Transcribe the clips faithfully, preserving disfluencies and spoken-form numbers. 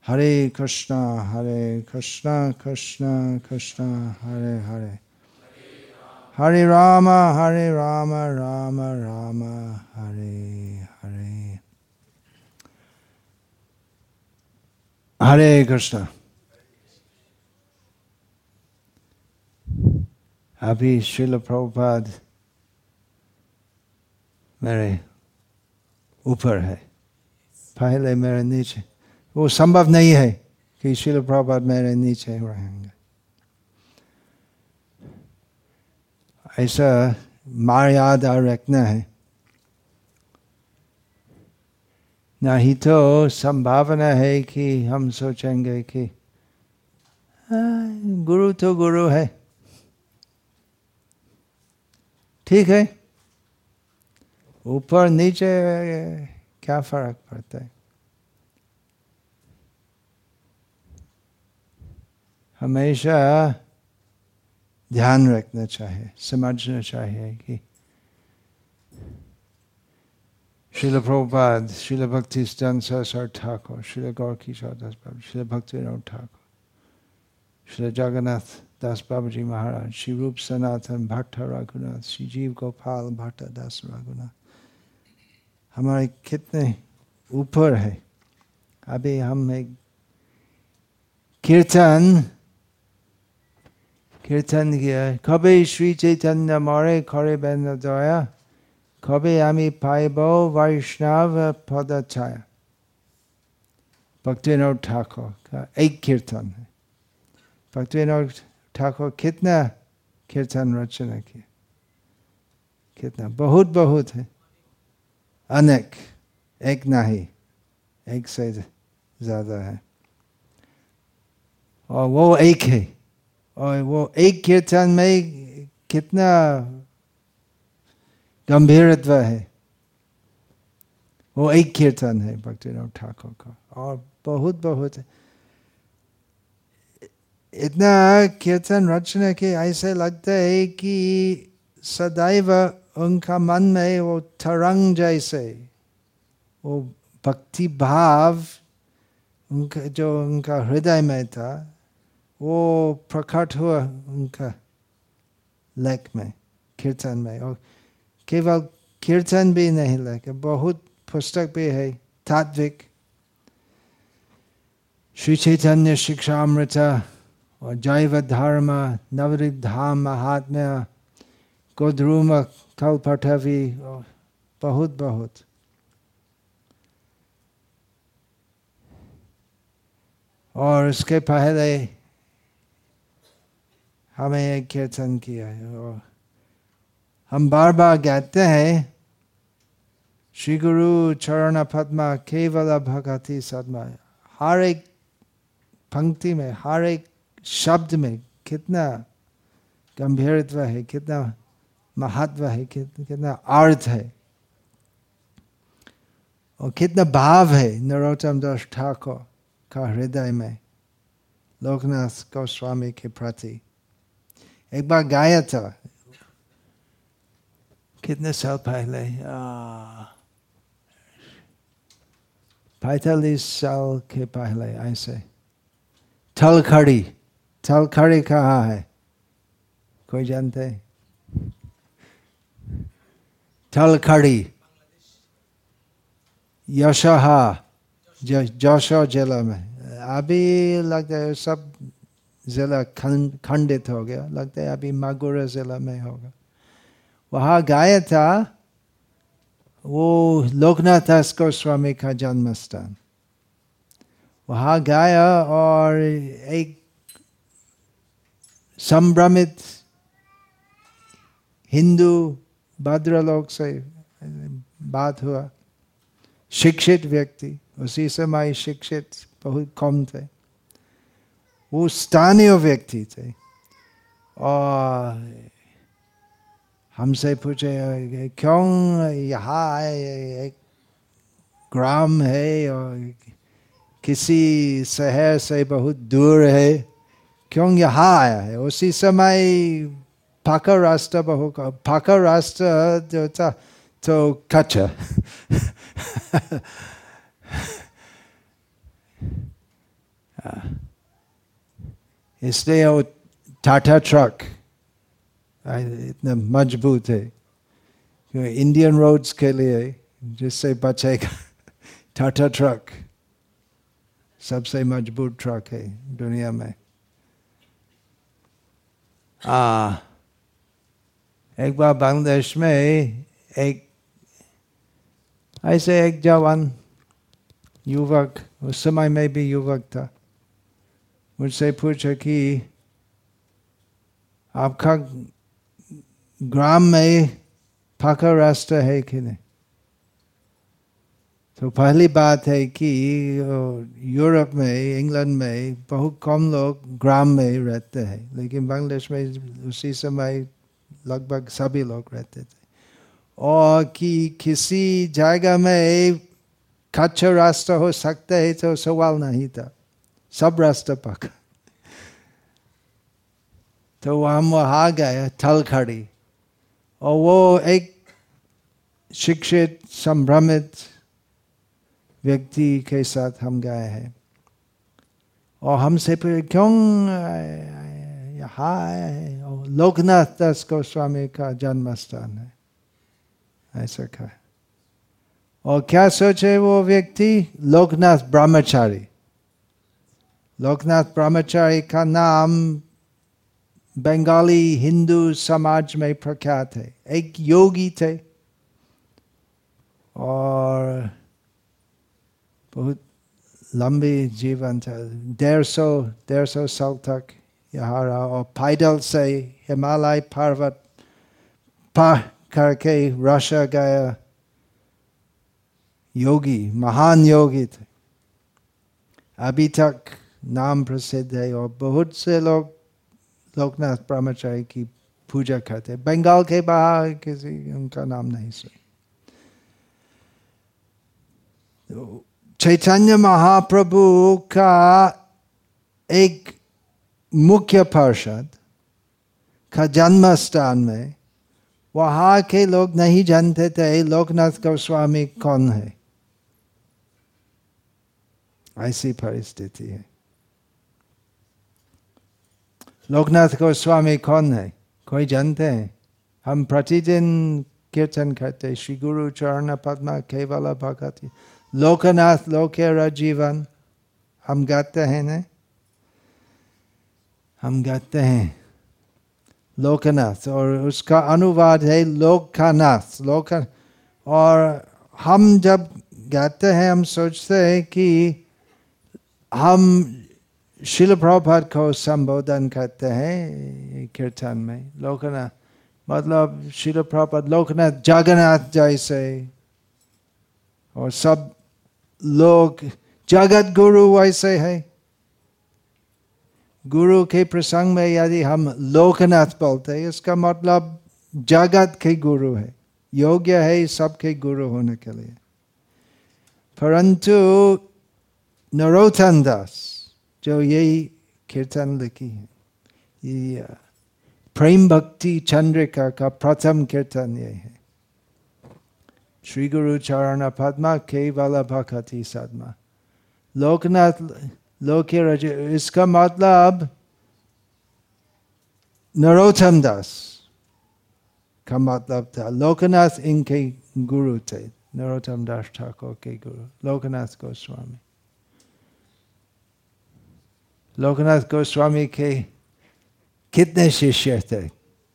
Hare Krishna, Hare Krishna, Krishna Krishna, Hare Hare. Hare Rama, Hare Rama, Rama Rama, Hare Hare. Hare Krishna. अभी श्रील प्रभुपाद मेरे ऊपर है, पहले मेरे नीचे। वो संभव नहीं है कि श्रील प्रभुपाद मेरे नीचे रहेंगे। ऐसा मर्यादा रखना है, नहीं तो संभावना है कि हम सोचेंगे कि गुरु तो गुरु है, ठीक है, ऊपर नीचे क्या फर्क पड़ता है। हमेशा ध्यान रखना चाहिए, समझना चाहिए कि श्रील प्रभुपाद, श्रील भक्तिसिद्धांत सरस्वती ठाकुर, श्रील गौरकिशोर दास बाबा, श्रील भक्तिविनोद ठाकुर, श्रील जगन्नाथ दास बाबा जी महाराज, श्री रूप सनातन भट्ट रघुनाथ, श्री जीव गोपाल भट्ट दास रघुनाथ, हमारे कितने ऊपर है। अभी हम एक कीर्तन कीर्तन किया, कभी श्री चैतन्य मोरे करे बेन दया, कभी आमी पाइबो वैष्णव पद छाया। भक्तिविनोद ठाकुर का एक कीर्तन है। भक्तिविनोद ठाकुर कितना कीर्तन रचना किया, कितना, बहुत बहुत है, अनेक, एक नहीं, एक से ज्यादा है। और वो एक है, और वो एक कीर्तन में कितना गंभीरत्व है। वो एक कीर्तन है भक्तिविनोद ठाकुर का, और बहुत बहुत है। इतना कीर्तन रचना के ऐसे लगता है कि सदैव उनका मन में वो तरंग जैसे, वो भक्ति भाव उनका जो उनका हृदय में था, वो प्रकट हुआ उनका लेख में, कीर्तन में। और केवल कीर्तन भी नहीं लेके बहुत पुस्तक भी है, तात्विक, श्री चैतन्य शिक्षामृत और जैव धर्म, नवद्वीप धाम महात्म्य, गोद्रुम कल्पटवी, बहुत बहुत। और उसके पहले हमें एक कीर्तन किया है, और हम बार बार कहते हैं, श्री गुरु चरण पद्मा केवल भगति सदमा। हर एक पंक्ति में, हर एक शब्द में कितना गंभीरत्व है, कितना महत्व है, कितना, कितना अर्थ है, और कितना भाव है नरोत्तम दास ठाकुर का हृदय में लोकनाथ गोस्वामी के प्रति। एक बार गाया था, कितने साल पहले, पैंतालीस साल के पहले ऐसे। थलखड़ी, थलखड़ी कहाँ है, कोई जानते? थलखड़ी यशहा, जोशो जिला में। अभी लगता है सब जिला खंडित हो गया, लगता है अभी मागुरा जिला में होगा। वहाँ गाया था, वो लोकनाथ दास गोस्वामी का जन्म स्थान, वहाँ गाया। और एक संभ्रमित हिंदू भद्रलोक से बात हुआ, शिक्षित व्यक्ति, उसी समय शिक्षित बहुत कम थे, वो स्थानीय व्यक्ति थे, और हमसे पूछे क्यों यहाँ एक ग्राम है और किसी शहर से बहुत दूर है, क्यों यहाँ आया है? उसी समय पक्का रास्ता बहुत, पक्का रास्ता जो था तो कच्चा इसलिए वो टाटा ट्रक इतना मजबूत है, इंडियन रोड्स के लिए जिससे बचेगा टाटा ट्रक सबसे मजबूत ट्रक है दुनिया में। आ, एक बार बांग्लादेश में एक ऐसे एक जवान युवक, उस समय में भी युवक था, मुझसे पूछा कि आपका ग्राम में पक्का रास्ता है कि नहीं। तो पहली बात है कि यूरोप में, इंग्लैंड में बहुत कम लोग ग्राम में रहते हैं, लेकिन बांग्लादेश में उसी समय लगभग सभी लोग रहते थे। और कि किसी जगह में कच्चा रास्ता हो सकता है तो सवाल नहीं था, सब रास्ता पक्का। तो हम वहाँ गए थलखड़ी, और वो एक शिक्षित संभ्रमित व्यक्ति के साथ हम गए हैं। और हमसे पूछे क्यों यहाँ है, लोकनाथ दास गोस्वामी का जन्म स्थान है, ऐसा कहा। और क्या सोचे वो व्यक्ति, लोकनाथ ब्रह्मचारी। लोकनाथ ब्रह्मचारी का नाम बंगाली हिंदू समाज में प्रख्यात है। एक योगी थे और बहुत लंबी जीवन था, डेढ़ सौ डेढ़ सौ साल तक यहाँ रहा। और पैदल से हिमालय पर्वत पार करके रशिया गया योगी, महान योगी थे। अभी तक नाम प्रसिद्ध है और बहुत से लोग लोकनाथ ब्रह्मचारी की पूजा करते। बंगाल के बाहर किसी उनका नाम नहीं सुना। तो चैतन्य महाप्रभु का एक मुख्य पार्षद का जन्म स्थान में वहाँ के लोग नहीं जानते थे लोकनाथ गोस्वामी कौन है। ऐसी परिस्थिति है। लोकनाथ गोस्वामी कौन है, कोई जानते हैं? हम प्रतिदिन कीर्तन करते, श्री गुरु चरण पद्मा केवल भगति लोकनाथ लोकेरा जीवन, हम गाते हैं ना, हम गाते हैं लोकनाथ, और उसका अनुवाद है लोक का नाथ, लोक। और हम जब गाते हैं हम सोचते हैं कि हम शिल प्रभुपाद को संबोधन करते हैं कीर्तन में। लोकनाथ मतलब शिल प्रभुपाद, लोकनाथ जगन्नाथ जैसे, और सब लोग जगत गुरु वैसे है। गुरु के प्रसंग में यदि हम लोकनाथ बोलते हैं, इसका मतलब जगत के गुरु है, योग्य है सबके गुरु होने के लिए। परंतु नरोत्तम दास जो यही कीर्तन लिखी है, ये प्रेम भक्ति चंद्रिका का प्रथम कीर्तन ये है, श्री गुरु चरण पद्मा केवल भक्ति सदमा लोकनाथ लोके रज। इसका मतलब नरोत्तम दास का मतलब था, लोकनाथ इनके गुरु थे, नरोत्तम दास ठाकुर के गुरु लोकनाथ गोस्वामी। लोकनाथ गोस्वामी के कितने शिष्य थे?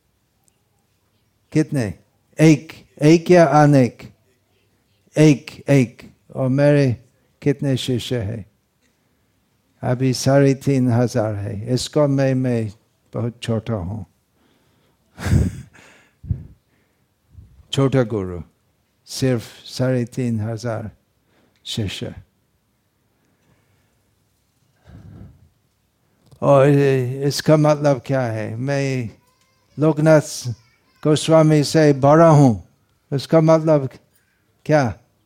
कितने? एक एक या अनेक? एक एक। और मेरे कितने शिष्य है? अभी साढ़े तीन हजार है। इसको मैं मैं बहुत छोटा हूँ छोटा गुरु, सिर्फ साढ़े तीन हजार शिष्य। और इसका मतलब क्या है? मैं लोकनाथ गोस्वामी से बड़ा हूँ, इसका मतलब क्या?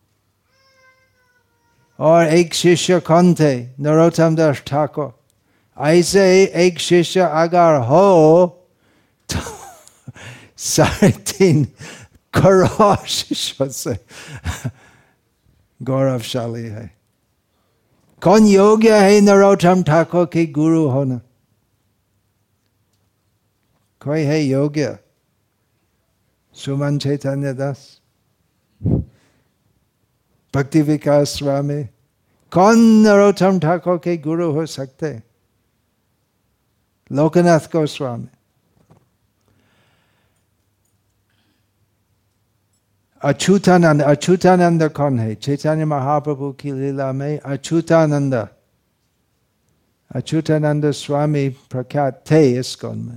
और एक शिष्य कौन थे? नरोत्तम दास ठाकुर। ऐसे एक शिष्य अगर हो तो साढ़े तीन करोड़ शिष्यों से गौरवशाली है। कौन योग्य है नरोत्तम ठाकुर के गुरु होना? कोई है योग्य? सुमन चैतन्य दास, भक्ति विकास स्वामी, कौन नरोत्तम ठाकुर के गुरु हो सकते? लोकनाथ गोस्वामी। अच्युतानंद, अच्युतानंद कौन है? चैतन्य महाप्रभु की लीला में अच्युतानंद, अच्युतानंद स्वामी प्रख्यात थे इस्कॉन में,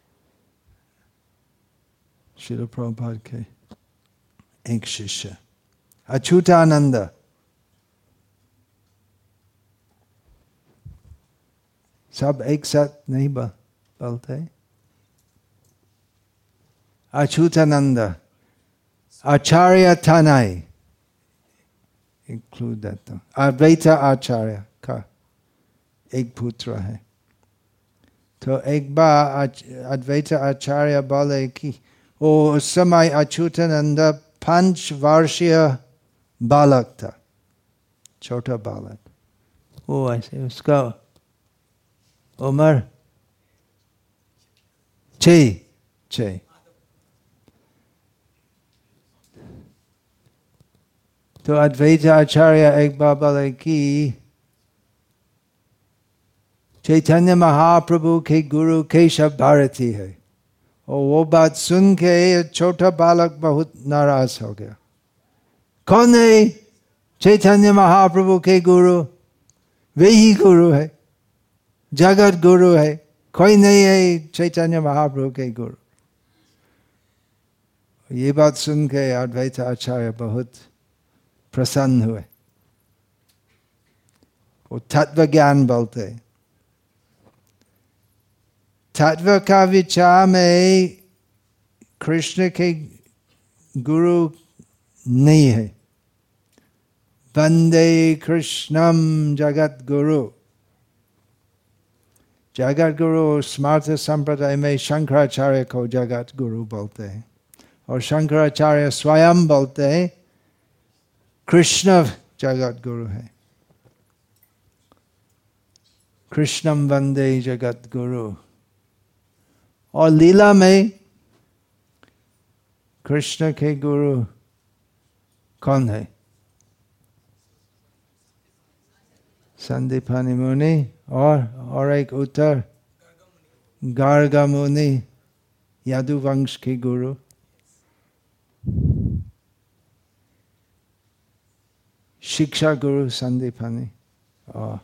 श्रील प्रभुपाद के एक शिष्य अच्युतानंद। सब एक साथ नहीं बोलते। अच्युतानंद, आचार्य तनय, इंक्लूड दैट, अद्वैत आचार्य का एक पुत्र है। तो एक बार अद्वैत आचार्य बोले कि वो उस समय अच्युतानंद पांच वर्षीय बालक था, छोटा बालक। वो ऐसे उसका उम्र छह छह तो अद्वैत आचार्य एक बार बोले कि चैतन्य महाप्रभु के गुरु केशव भारती है। और वो बात सुन के छोटा बालक बहुत नाराज हो गया। कौन है चैतन्य महाप्रभु के गुरु? वे ही गुरु है, जगत गुरु है, कोई नहीं है चैतन्य महाप्रभु के गुरु। ये बात सुन के अद्वैत आचार्य बहुत प्रसन्न हुए। वो तत्व ज्ञान बोलते। तत्व का विचार में कृष्ण के गुरु नहीं है। वंदे कृष्णम जगत गुरु। जगत गुरु स्मार्त संप्रदाय में शंकराचार्य को जगत गुरु बोलते हैं, और शंकराचार्य स्वयं बोलते हैं कृष्ण जगत गुरु है। कृष्णम वंदे जगत गुरु। और लीला में कृष्ण के गुरु कौन है? संदीपानि मुनि और और एक उत्तर गार्गा मुनि, यदुवंश के गुरु। शिक्षा गुरु संदीपानि और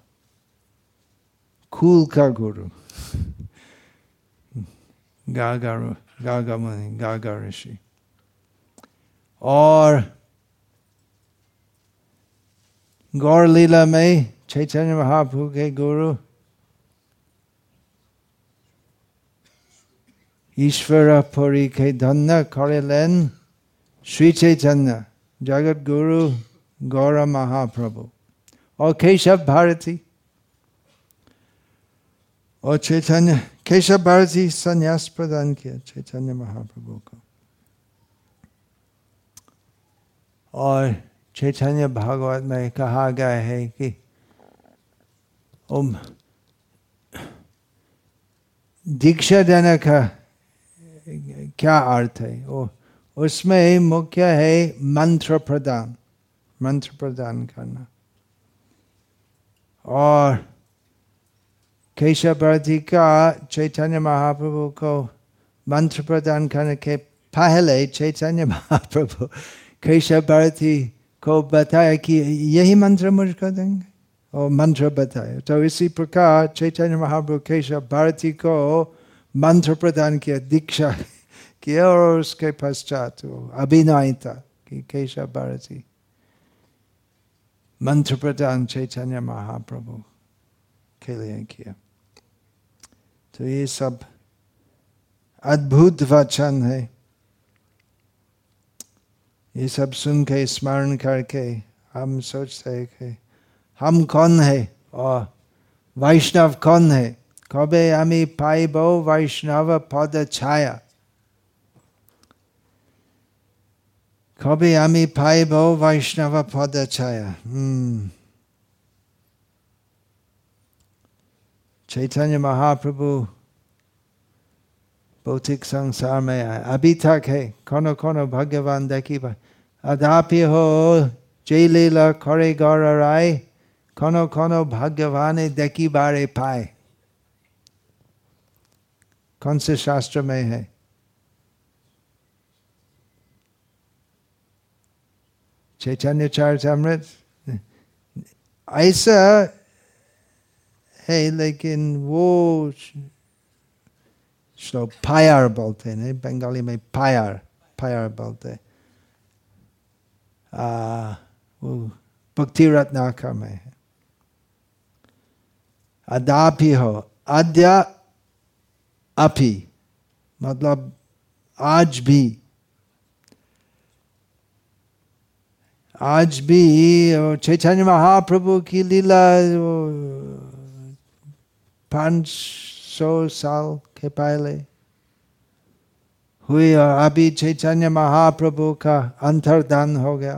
कुल का गुरु गार्गा गार्गा मुनि, गार्गा ऋषि। और गौर लीला में चैतन्य महाप्रभु के गुरु ईश्वर पुरी के धन्य करेलेन श्री चैतन्य जगत गुरु गौर महाप्रभु और केशव भारती। और चैतन्य केशव भारती संन्यास प्रदान किया चैतन्य महाप्रभु को। और चैतन्य भागवत में कहा गया है कि ओम दीक्षा देने का क्या अर्थ है? वो उसमें मुख्य है मंत्र प्रदान, मंत्र प्रदान करना। और केशव भारती का चैतन्य महाप्रभु को मंत्र प्रदान करने के पहले चैतन्य महाप्रभु केशव भारती को बताया कि यही मंत्र मुझको देंगे, और मंत्र बताया। तो इसी प्रकार चैतन्य महाप्रभु केशव भारती को मंत्र प्रदान किया, दीक्षा किया, और उसके पश्चात अभिनय था कि केशव भारती मंत्र प्रदान चैतन्य महाप्रभु के लिए किया। तो ये सब अद्भुत वचन है। ये सब सुन के स्मरण करके हम सोचते हैं कि हम कौन है और वैष्णव कौन है। कबे आमी पाइबो वैष्णव पद छाया। कबे आमी पाइबो वैष्णव पद छाया। हम्म चैतन्य महाप्रभु भौतिक संसार में आए, अभी तक है। कोनो कोनो भगवान देखी भाई अदापि हो जय लीला करे गौर राय, कोनो कोनो भगवान देखी बारे पाए। कौन से शास्त्र में है? चैतन्य चरितामृत। ऐसा है, लेकिन वो श्लोक पायर बोलते हैं, बंगाली में पायर पायर बोलते। आ, वो भक्ति रत्नाकर में है। अदापि हो, अद्य अपि मतलब आज भी, आज भी चैतन्य महाप्रभु की लीला पाँच सौ साल के पहले हुई और अभी चैतन्य महाप्रभु का अंतर्धान हो गया।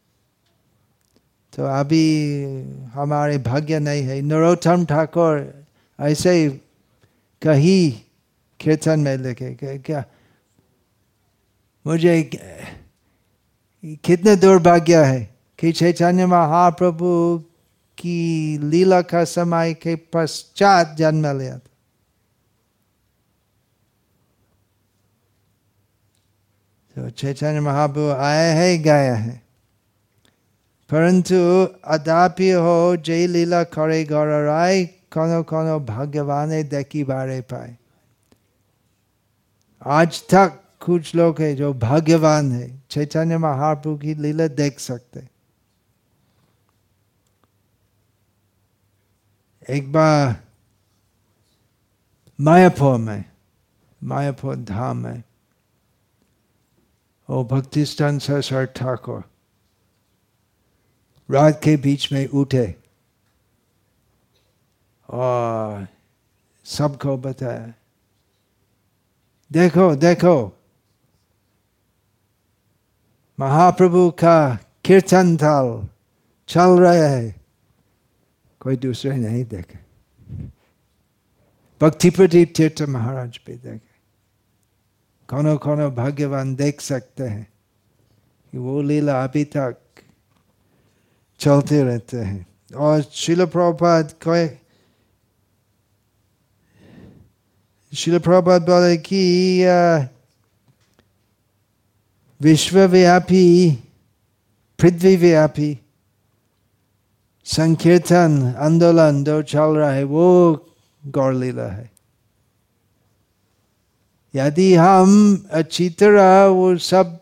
तो अभी हमारे भाग्य नहीं है। नरोत्तम ठाकुर ऐसे ही कहीं कीर्तन में लिखे क्या, मुझे कितने दुर्भाग्य है कि चैतन्य महाप्रभु की लीला का समय के पश्चात जन्म लिया था। तो चैतन्य महाप्रभु आए हैं गए हैं, परंतु अदापि हो जय लीला करे गौर राय, कोनो कोनो भगवान देखी बारे पाए। आज तक कुछ लोग हैं जो भाग्यवान है, चैतन्य महाप्रभु की लीला देख सकते। एक बार मायापुर में, मायापुर धाम में, वो भक्तिस्थान सरस्वती ठाकुर रात के बीच में उठे और सबको बताया, देखो देखो महाप्रभु का कीर्तन ताल चल रहा है। कोई दूसरे नहीं देखे। भक्ति प्रदीप तीर्थ महाराज भी देखे। कोनो कोनो भाग्यवान देख सकते हैं कि वो लीला अभी तक चलते रहते हैं। और श्रील प्रभुपाद कोई श्रील प्रभुपाद बोले कि विश्वव्यापी पृथ्वीव्यापी संकीर्तन आंदोलन जो चल रहा है वो गौर लीला है। यदि हम अच्छी तरह वो सब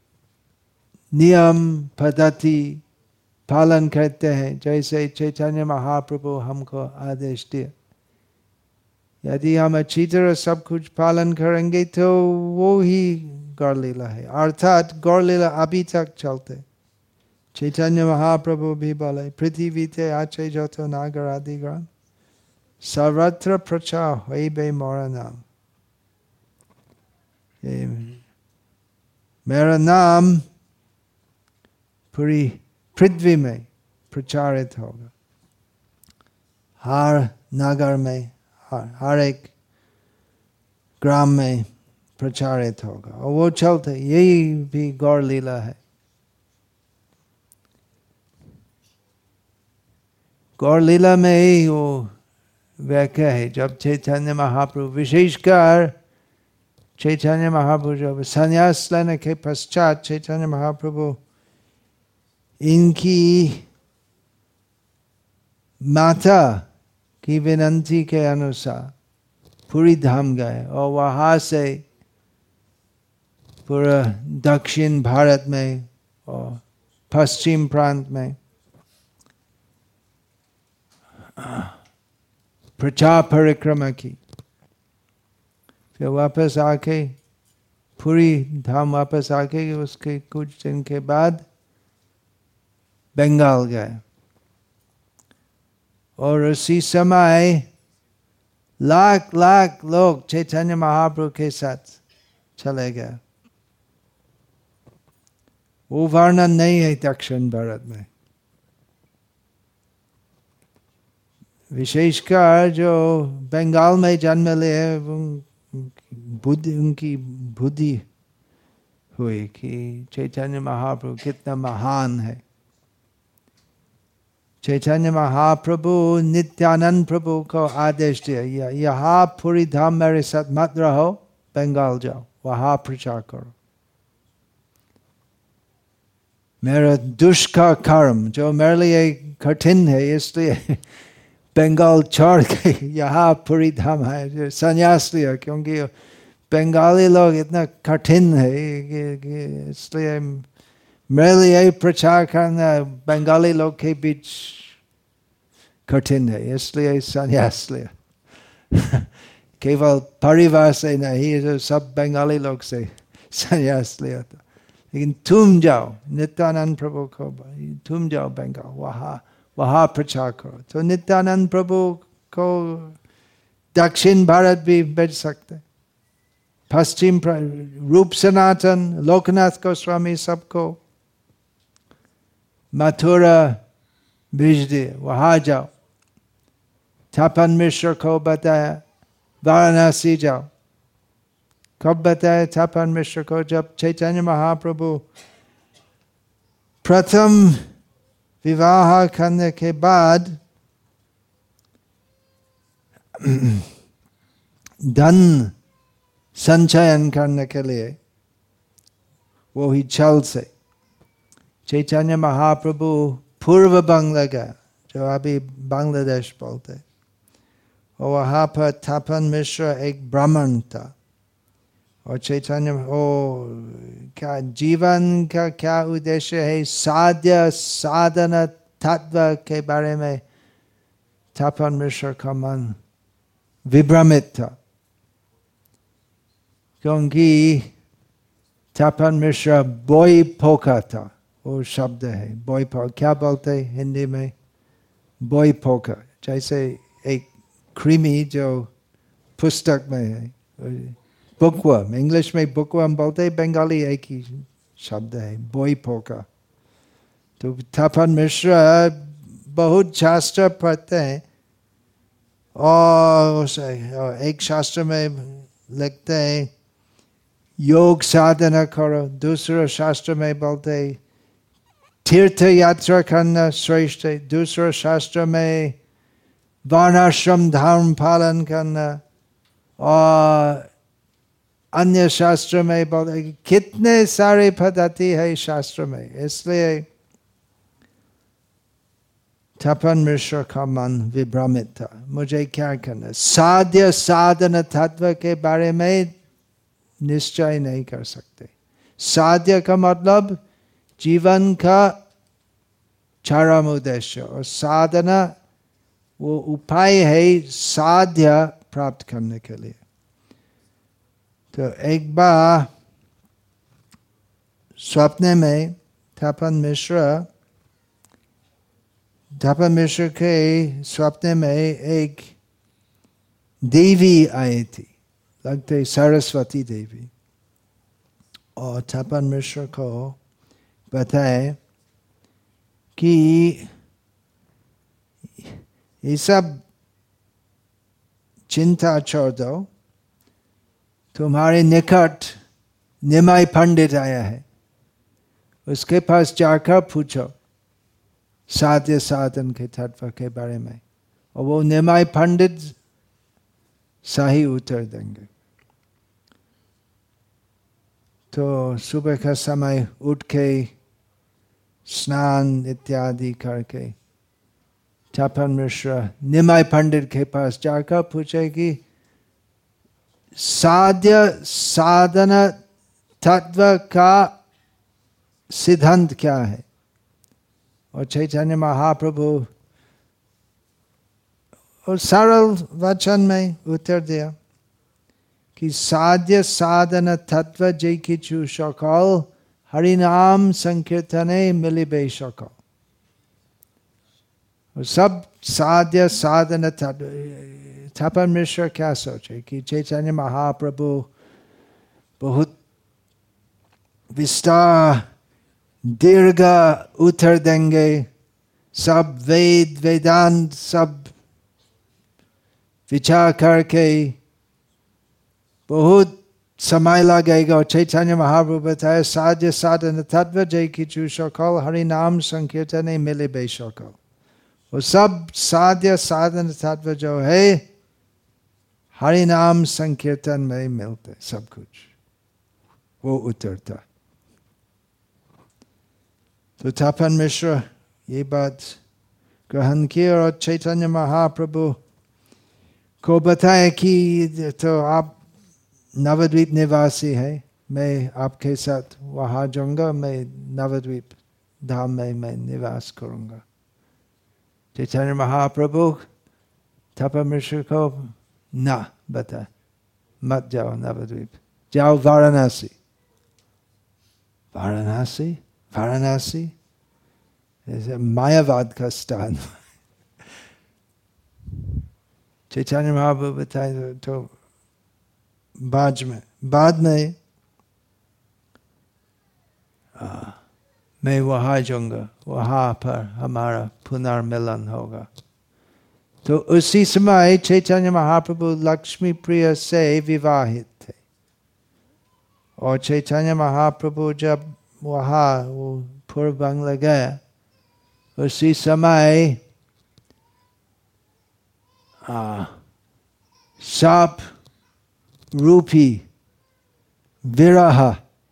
नियम पद्धति पालन करते हैं जैसे चैतन्य महाप्रभु हमको आदेश दिया, यदि हम अच्छी तरह सब कुछ पालन करेंगे तो वो ही गौर लीला है। अर्थात गौर लीला अभी तक चलते। चैतन्य महाप्रभु भी बोले, पृथ्वीते आचे जतो नागर आदि ग्राम सर्वत्र प्रचार होइबे मोरा नाम। मेरा नाम पूरी पृथ्वी में प्रचारित होगा, हर नगर में, हर, हर एक ग्राम में प्रचारित होगा और वो चलते। यही भी गौर लीला है। गौर लीला में ही वो व्याख्या है, जब चैतन्य महाप्रभु विशेषकर चैतन्य महाप्रभु जब संन्यास लेने के पश्चात चैतन्य महाप्रभु इनकी माता की विनंती के अनुसार पूरी धाम गए और वहाँ से पूरा दक्षिण भारत में और पश्चिम प्रांत में प्रचार परिक्रमा की। फिर वापस आके पूरी धाम वापस आके उसके कुछ दिन के बाद बंगाल गए और उसी समय लाख लाख लोग चैतन्य महाप्रभु के साथ चले गए। वो वर्णन नहीं है दक्षिण भारत में। विशेषकर जो बंगाल में जन्म लिए बुद्धि उनकी बुद्धि हुई कि चैतन्य महाप्रभु कितना महान है। चैतन्य महाप्रभु नित्यानंद प्रभु को आदेश दिया, यहाँ पूरी धाम मेरे साथ मत रहो, बंगाल जाओ, वहां प्रचार करो। मेरा दुष्कर कर्म जो मेरे लिए कठिन है, इसलिए बंगाल छोड़ के यहाँ पूरी धाम है, संन्यास लिया, क्योंकि बंगाली लोग इतना कठिन है कि इसलिए मेरे लिए प्रचार करना बंगाली लोग के बीच कठिन है, इसलिए संन्यास लिया। केवल परिवार से नहीं, जो सब बंगाली लोग से संन्यास लिया था। लेकिन तुम जाओ, नित्यानंद प्रभु को, तुम जाओ बंगाल, वहाँ वहाँ प्रचार करो। तो नित्यानंद प्रभु को दक्षिण भारत भी भेज सकते, पश्चिम रूप सनातन, लोकनाथ गोस्वामी सबको मथुरा भेज दिए, वहाँ जाओ। थापन मिश्र को बताया वाराणसी जाओ। कब बताया थापन मिश्र को? जब चैतन्य महाप्रभु प्रथम विवाह करने के बाद धन संचयन करने के लिए वो ही छल से चैतन्य महाप्रभु पूर्व बांग्ला गया, जो अभी बांग्लादेश बोलते, और वहाँ पर थापन मिश्र एक ब्राह्मण था। और चैतन्य ओ क्या जीवन का क्या उद्देश्य है, साध्य साधन तत्व के बारे में थापन मिश्र का मन विभ्रमित था, क्योंकि थापन मिश्र बोई पोका था। वो शब्द है बोई पोका, क्या बोलते हैं हिंदी में? बोई पोका, जैसे एक कृमि जो पुस्तक में है, बुकवर्म, इंग्लिश में बुकवर्म बोलते हैं, बंगाली एक ही शब्द है बोई पोका। तो थापन मिश्र बहुत शास्त्र पढ़ते हैं, और एक शास्त्र में लिखते हैं योग साधना करो, दूसरा शास्त्र में बोलते हैं तीर्थ यात्रा करना श्रेष्ठ है, दूसरा शास्त्र में वर्णाश्रम धर्म पालन करना, और अन्य शास्त्र में बोलते कितने सारे पद्धति है शास्त्र में। इसलिए थापन मिश्र का मन विभ्रमित था, मुझे क्या करना? साध्य साधन तत्व के बारे में निश्चय नहीं कर सकते। साध्य का मतलब जीवन का चरम उद्देश्य, और साधना वो उपाय है साध्य प्राप्त करने के लिए। तो एक बार स्वप्न में थापन मिश्र थापन मिश्र के स्वप्न में एक देवी आई थी, लगते सरस्वती देवी, और थापन मिश्र को बताए कि ये सब चिंता छोड़ दो, तुम्हारे निकट निमाई पंडित आया है, उसके पास जाकर पूछो साध्य साधन के तत्व के बारे में, और वो निमाई पंडित सही उत्तर देंगे। तो सुबह का समय उठ के स्नान इत्यादि करके थापन मिश्र निमाई पंडित के पास जाकर पूछे कि साध्य साधन तत्व का सिद्धांत क्या है? और चैतन्य महाप्रभु और सरल वचन में उत्तर दिया कि साध्य साधन तत्व जय किछु सकल हरिनाम संकीर्तने मिलिबे सकल। सब साध्य साधन तत्व। थापन मिश्र क्या सोचे कि चैतन्य महाप्रभु बहुत विस्तार दीर्घ उत्तर देंगे, सब वेद वेदांत सब विचार करके बहुत समय लगेगा। चैतन्य महाप्रभु बताया साध्य साधन तत्व जय किचु सकल हरि नाम संकीर्तन मिले बे सकल। वो सब साध्य साधन तत्व जो है हरि नाम संकीर्तन में मिलते सब कुछ, वो उतरता। तो तापन मिश्र ये बात ग्रहण किया और चैतन्य महाप्रभु को बताया कि तो आप नवद्वीप निवासी है, मैं आपके साथ वहाँ जाऊंगा, मैं नवद्वीप धाम में मैं निवास करूंगा। चैतन्य महाप्रभु तापन मिश्र को ना बता, मत जाओ नवद्वीप, जाओ वाराणसी। वाराणसी वाराणसी ऐसे मायावाद का स्थान। चैतन्य महाप्रभु बताए तो बाद में बाद में आ, मैं वहाँ जाऊंगा, वहाँ पर हमारा पुनर्मिलन होगा। तो उसी समय चैतन्य महाप्रभु लक्ष्मी प्रिय से विवाहित थे और चैतन्य महाप्रभु जब वहाँ वो पूर्व बंगला गया, उसी समय आ, साप रूपी विरह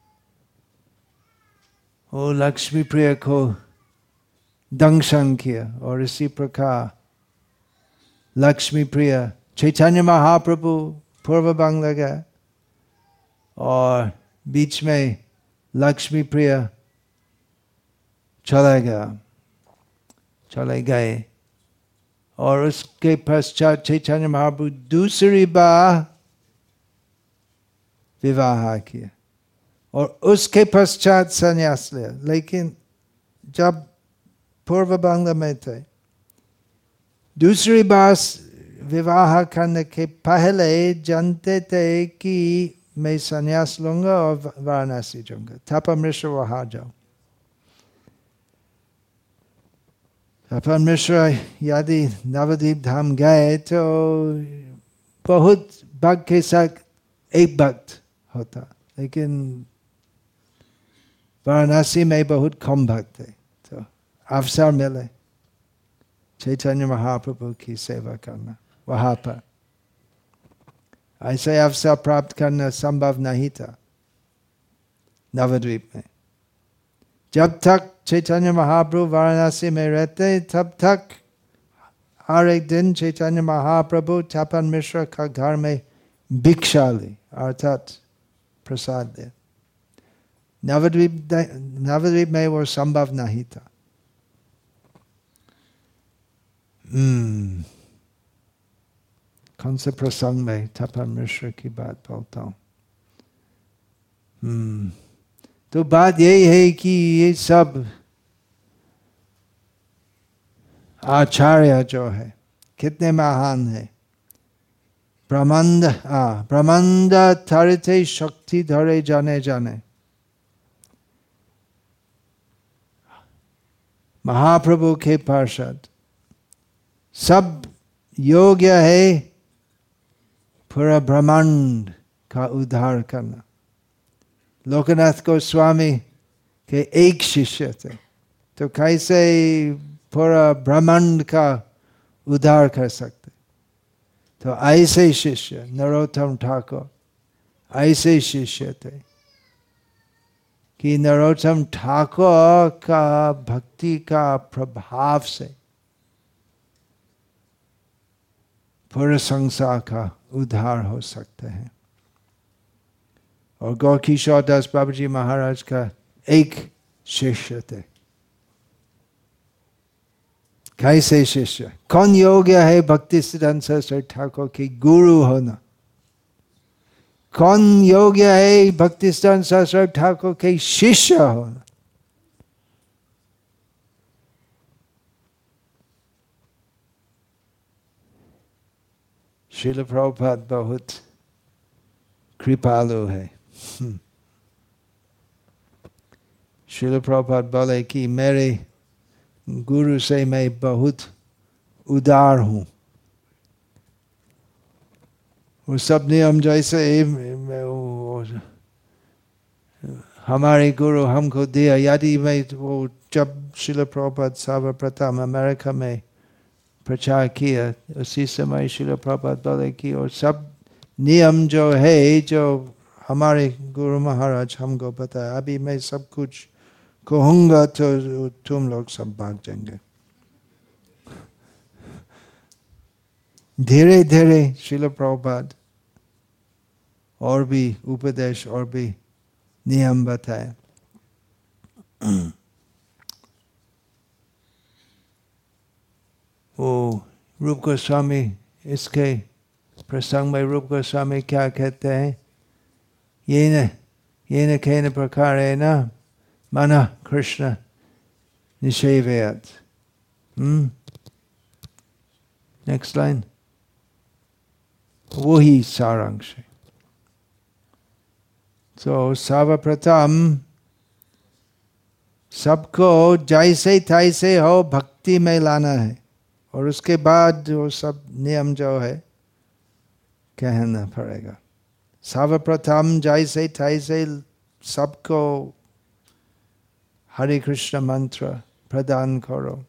वो लक्ष्मी प्रिय को दंशन किया और इसी प्रकार लक्ष्मी प्रिय चैतन्य महाप्रभु पूर्व बंगला गया और बीच में लक्ष्मी प्रिय चले गया चले गए और उसके पश्चात चैतन्य महाप्रभु दूसरी बार विवाह किया और उसके पश्चात संन्यास लिया। लेकिन जब पूर्व बंगला में थे, दूसरी बार विवाह करने के पहले जानते थे कि मैं संन्यास लूंगा और वाराणसी जाऊंगा। तापन मिश्र वहाँ जाओ। तापन मिश्र यदि नवद्वीप धाम गए तो बहुत भक्त के साथ एक भक्त होता, लेकिन वाराणसी में बहुत कम भक्त थे। तो अवसर मिले चैतन्य महाप्रभु की सेवा करना वहाँ पर, ऐसे अवसर प्राप्त करना संभव नहीं था नवद्वीप में। जब तक चैतन्य महाप्रभु वाराणसी में रहते तब तक हर एक दिन चैतन्य महाप्रभु तापन मिश्र का घर में भिक्षा ली अर्थात प्रसाद दे। नवद्वीप नवद्वीप में वो संभव नहीं था। हम्म कौन से प्रसंग में तापन मिश्र की बात बोलता हूँ। हम्म तो बात यही है कि ये सब आचार्य जो है कितने महान है। ब्रह्मांड आ ब्रह्मांड धरते शक्ति धरे जाने जाने। महाप्रभु के पार्षद सब योग्य है पूरा ब्रह्मांड का उद्धार करना। लोकनाथ गोस्वामी के एक शिष्य थे, तो कैसे पूरा ब्रह्मांड का उद्धार कर सकते। तो ऐसे शिष्य नरोत्तम ठाकुर ऐसे शिष्य थे कि नरोत्तम ठाकुर का भक्ति का प्रभाव से पूरे संसार का उद्धार हो सकते हैं। और गौरकिशोर दास बाबा जी महाराज का एक शिष्य थे। कैसे शिष्य? कौन योग्य है भक्ति सिद्धांत सरस्वती ठाकुर के गुरु होना? कौन योग्य है भक्ति सिद्धांत सरस्वती ठाकुर के शिष्य होना? श्रील प्रभुपाद बहुत कृपालु है। श्रील प्रभुपाद बोले कि मेरे गुरु से मैं बहुत उदार हूँ। वो सब नियम जैसे वो हमारे गुरु हमको दिया। यदि मैं वो जब श्रील प्रभुपाद सर्वप्रथम अमेरिका में प्रचार किया, उसी समय श्रील प्रभुपाद बोले कि और सब नियम जो है जो हमारे गुरु महाराज हमको बताया, अभी मैं सब कुछ कहूँगा तो तुम लोग सब भाग जाएंगे। धीरे धीरे श्रील प्रभुपाद और भी उपदेश और भी नियम बताए। वो रूप गोस्वामी इसके प्रसंग में रूप गोस्वामी क्या कहते हैं, ये न ये न केन प्रकार है ना मन कृष्ण निषेवयत। हम्म नेक्स्ट लाइन, वो ही सारांश है। तो सर्वप्रथम सबको जैसे तैसे हो भक्ति में लाना है, और उसके बाद वो सब नियम जो है कहना पड़ेगा। सर्वप्रथम जैसे तैसे सबको हरे कृष्ण मंत्र प्रदान करो,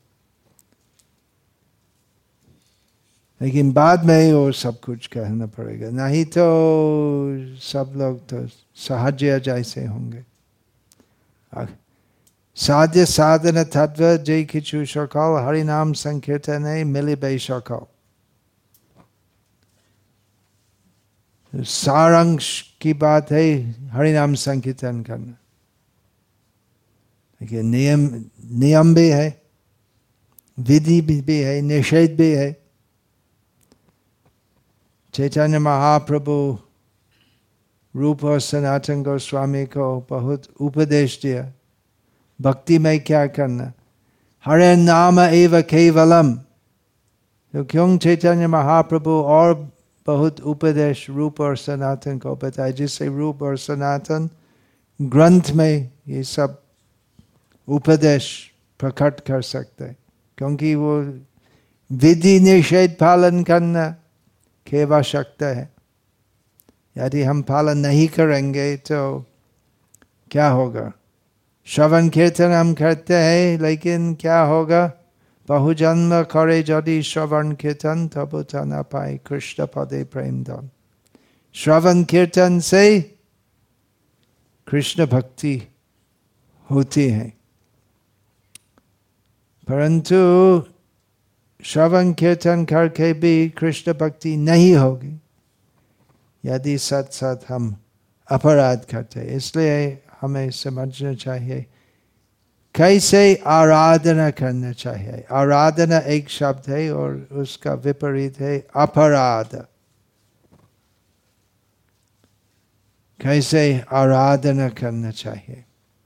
लेकिन बाद में वो सब कुछ कहना पड़ेगा, नहीं तो सब लोग तो सहज जैसे होंगे। साध्य साधन तत्व जय किचु सकल, हरि नाम संकीर्तन मिली बे सकल। सारांश की बात है हरि नाम संकीर्तन करना, लेकिन नियम नियम भी है, विधि भी है, निषेध भी है। चैतन्य महाप्रभु रूप और सनातन गोस्वामी को बहुत उपदेश दिया भक्ति में क्या करना। हरे नाम एव केवलम, तो क्यों चैतन्य महाप्रभु और बहुत उपदेश रूप और सनातन को बताया, जिससे रूप और सनातन ग्रंथ में ये सब उपदेश प्रकट कर सकते, क्योंकि वो विधि निषेध पालन करना की आवश्यकता है। यदि हम पालन नहीं करेंगे तो क्या होगा। श्रवण कीर्तन हम करते हैं, लेकिन क्या होगा, बहुजन्म करे यदि श्रवण कीर्तन तब तो न पाए कृष्ण पदे प्रेम धन। श्रवण कीर्तन से कृष्ण भक्ति होती है, परंतु श्रवण कीर्तन करके भी कृष्ण भक्ति नहीं होगी यदि सत सत हम अपराध करते। इसलिए हमें समझना चाहिए कैसे आराधना करना चाहिए। आराधना एक शब्द है और उसका विपरीत है अपराध। कैसे आराधना करना चाहिए।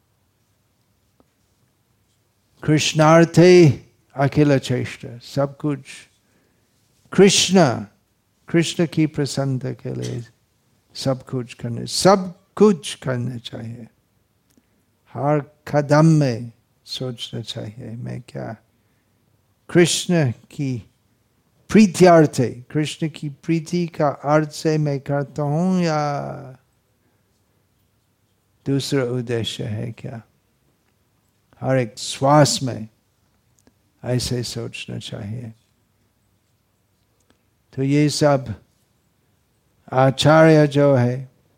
कृष्णार्थे अखिल चेष्टा, सब कुछ कृष्ण कृष्ण की प्रसन्नता के लिए सब कुछ करने सब कुछ करना चाहिए। हर कदम में सोचना चाहिए मैं क्या कृष्ण की प्रीत्यार्थे, कृष्ण की प्रीति का अर्थ से मैं करता हूँ या दूसरा उद्देश्य है क्या। हर एक श्वास में ऐसे सोचना चाहिए। तो ये सब आचार्य जो है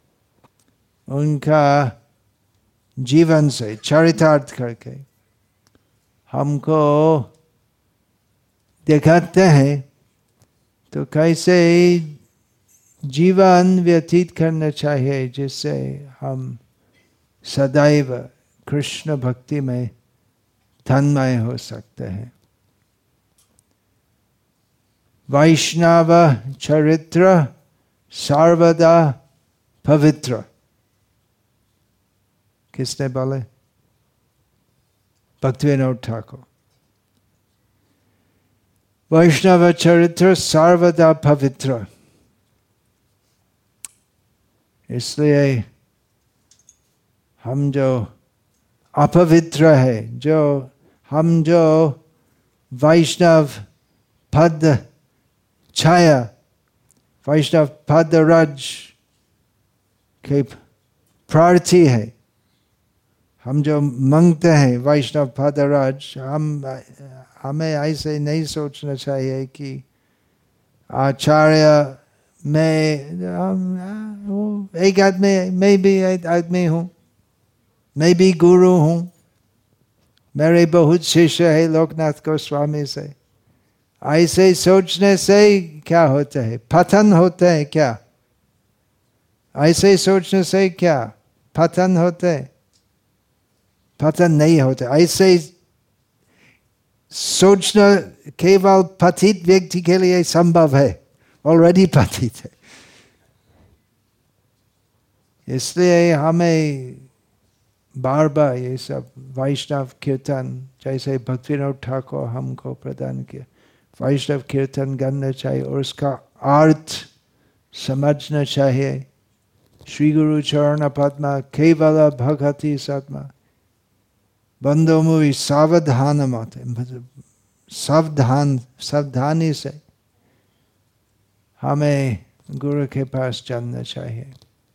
उनका जीवन से चरितार्थ करके हमको दिखाते हैं तो कैसे जीवन व्यतीत करना चाहिए जिससे हम सदैव कृष्ण भक्ति में तन्मय हो सकते हैं। वैष्णव चरित्र सर्वदा पवित्र, किसने बोले? भक्तिविनोद ठाकुर। वैष्णव चरित्र सर्वदा पवित्र, इसलिए हम जो अपवित्र है, जो हम जो वैष्णव पद छाया, वैष्णव पद रज के प्रार्थी है, हम जो मांगते हैं वैष्णव पदराज, हम हमें ऐसे नहीं सोचना चाहिए कि आचार्य मैं एक आदमी, मैं भी एक आदमी हूँ, मैं भी गुरु हूँ, मेरे बहुत शिष्य है लोकनाथ गोस्वामी से। ऐसे सोचने से क्या होता है? पतन होता है क्या? ऐसे सोचने से क्या पतन होते है? पतन नहीं होता। ऐसे सोचना केवल पतित व्यक्ति के लिए संभव है, ऑलरेडी पतित है। इसलिए हमें बार बार ये सब वैष्णव कीर्तन, जैसे भक्तिविनोद ठाकुर हमको प्रदान किया, वैष्णव कीर्तन गाना चाहिए और उसका अर्थ समझना चाहिए। श्री गुरु चरण पद्मा केवल भगति सत्मा बंदो मुई सावधान मत, सावधान सावधानी से हमें गुरु के पास जाना चाहिए।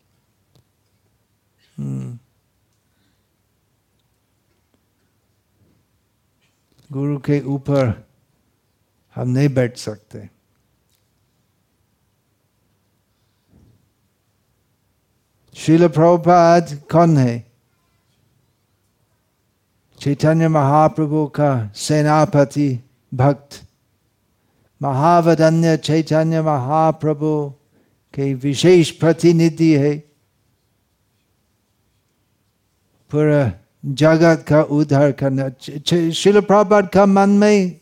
हम्म गुरु के ऊपर हम नहीं बैठ सकते। श्रील प्रभुपाद कौन है? चैतन्य महाप्रभु का सेनापति भक्त, महावदन्य चैतन्य महाप्रभु के विशेष प्रतिनिधि है। पूरा जगत का उद्धार करना। श्रील प्रभुपाद का मन में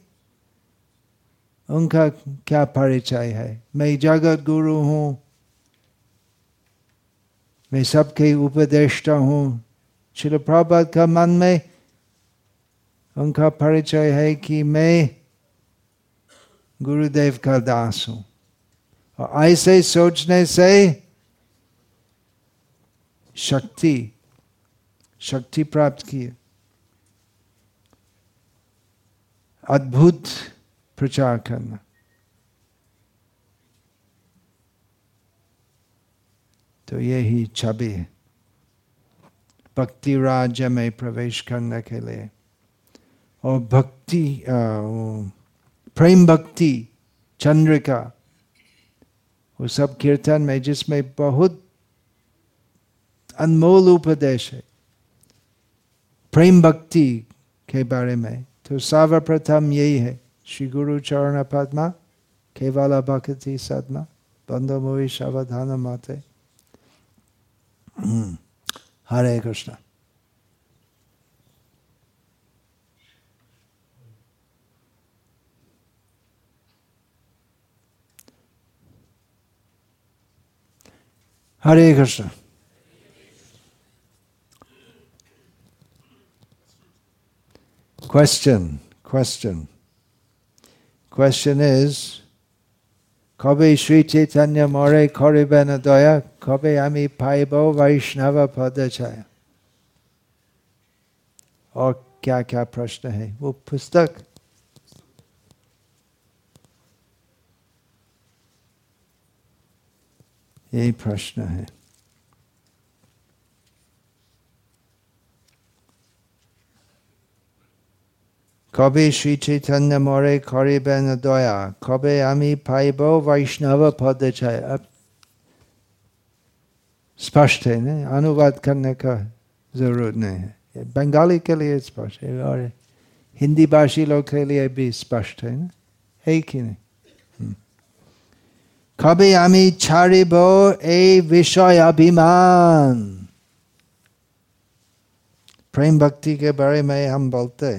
उनका क्या परिचय है? मैं जगत गुरु हूँ, मैं सबके उपदेष्टा हूँ। श्रील प्रभुपाद का मन में उनका परिचय है कि मैं गुरुदेव का दास हूँ। और ऐसे सोचने से शक्ति शक्ति प्राप्त किए, अद्भुत प्रचार करना। तो यही छवि है भक्ति राज्य में प्रवेश करने के लिए। और भक्ति प्रेम भक्ति चंद्रिका, वो सब कीर्तन में जिसमें बहुत अनमोल उपदेश है प्रेम भक्ति के बारे में। तो सर्वप्रथम यही है, श्री गुरु चरण पद्मा केवल भक्ति सद्मा बंधु मुई सावधान माते। हरे Krishna. Hare Krishna. Question, question. Question is, Kabe Sri Chaitanya More Koribena Daya, Kabe Ami Paibo Vaishnava Padachaya. और क्या क्या प्रश्न है? वो पुस्तक यही प्रश्न है। कभी श्री चैतन्य मोरे करिबेन दया, कभी आमी पाइबो वैष्णव पदचाय। अब स्पष्ट है ना, अनुवाद करने का जरूरत नहीं है। बंगाली के लिए स्पष्ट है और हिंदी भाषी लोग के लिए भी स्पष्ट है ना, है कि नहीं? कभी आमी छाड़िबो ए विषय अभिमान। प्रेम भक्ति के बारे में हम बोलते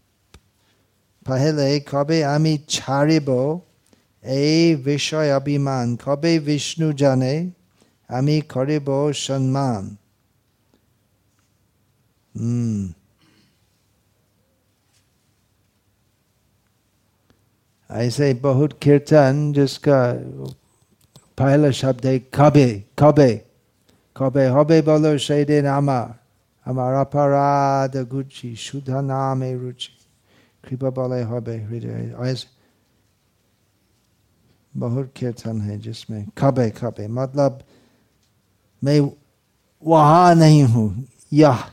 पहले, कभी आमी छाड़िबो ए विषय अभिमान, कभी विष्णु जाने आमी करिबो सम्मान। हम्म ऐसे बहुत कीर्तन जिसका पहला शब्द है कबे कबे कबे हबे बोलो सेदिन आमार आमार अपराध गुची शुद्ध नामे रुचि कृपा बोले हबे हृदय। ऐसे बहुत कीर्तन है जिसमें कबे कबे मतलब मैं वहां नहीं हूं, यह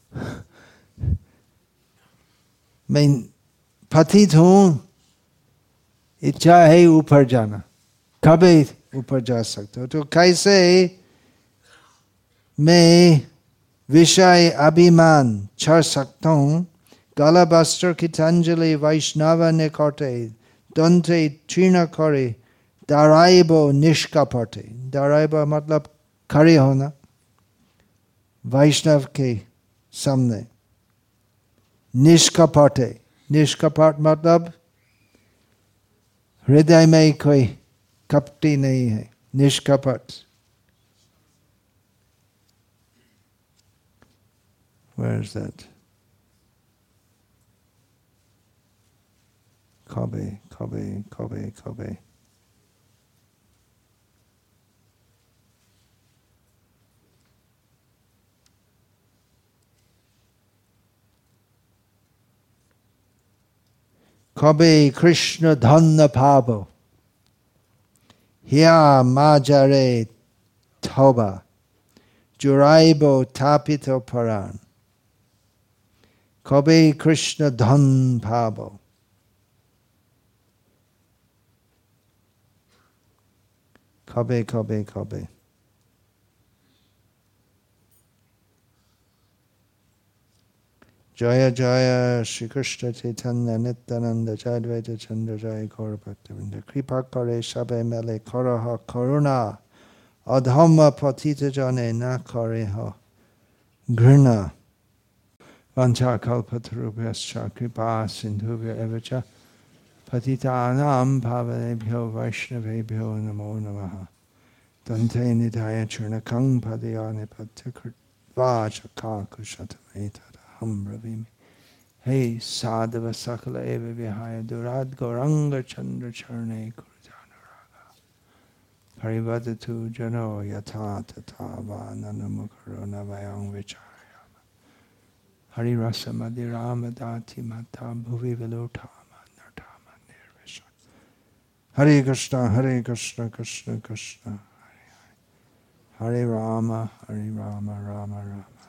मैं पतित हूं, इच्छा है ऊपर जाना, कभी ऊपर जा सकता हूं। तो कैसे मैं विषय अभिमान छोड़ सकता हूं? गला वस्त्र गीतांजलि वैष्णव ने करते, दंते तीर्ण करे, दाराइब निष्कपटे। दाराइब मतलब खड़े होना वैष्णव के सामने। निष्कपटे, निष्कपट मतलब हृदय में कोई कपटी नहीं है, निष्कपट। Where is that? Kobe, Kobe, Kobe, Kobe. Kobe Krishna Dhanna Pabo. Hya Majare Toba. Juraibo Tapito Paran. Kobe Krishna Dhan Pabo. Kobe, Kobe, Kobe. Jaya Jaya Shri Krishna Chaitanya Nityananda Jai Advaita Chandra Jai Gaura Bhaktivinoda Kripa Kare Sabe Mele Karaha Karuna Adhamma Patita Jane Na Kareha Grina Vancha Kalpatarubhyascha Kripa Sindhubhya Evacha Patitanam Pavanebhyo Vaishnavebhyo Namo Namaha Dante Nidaya Churnakang Padayane Patikritva Chaka Kushatameta Ham Ravimi Hey Sadhava Sakala Eva Vihaya Durad Gauranga Chandra Charne Kurjanaraga Parivadatu Jano Yata Tatava Nanamukarona Vayang Vichayama Hari Rasa Madhirama Dati Mata Bhuvi Vilotama Nartama Nirvisha Hare Krishna Hare Krishna Krishna Krishna Hare Hare Hare Rama Hare Rama Rama Rama